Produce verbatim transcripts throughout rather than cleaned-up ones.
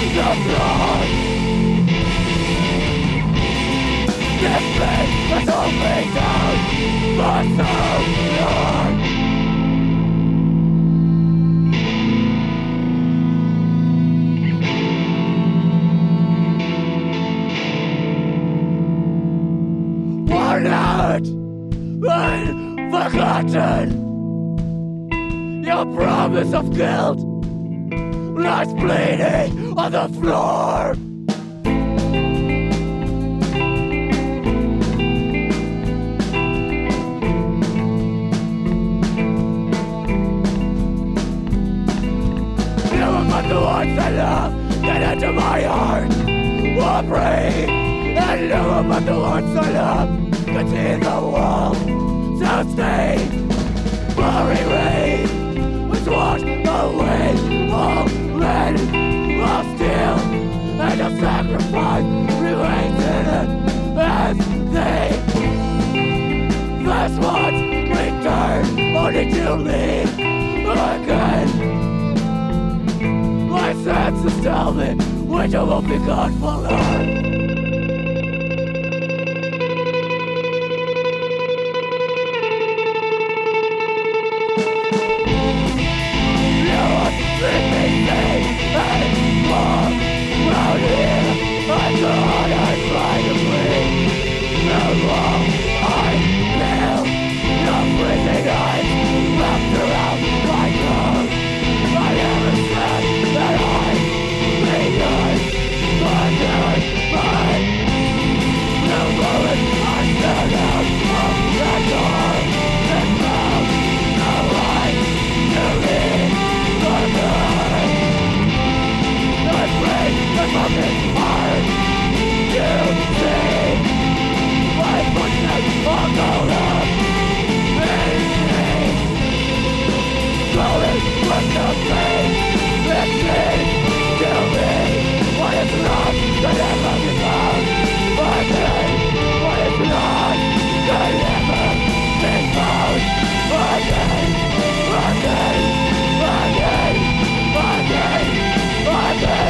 the blood. This pain has all me down, but so long. Worn out and forgotten, your promise of guilt lies bleeding on the floor. Never but the ones I love get into my heart will break, and never but the ones I love can see the world so stay. Blurry rain was washed away all men of steel, and the sacrifice remains in it as they first ones return only to leave again. My senses tell me which I will be gone for long.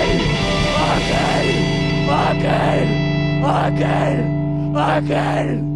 Again, again, again.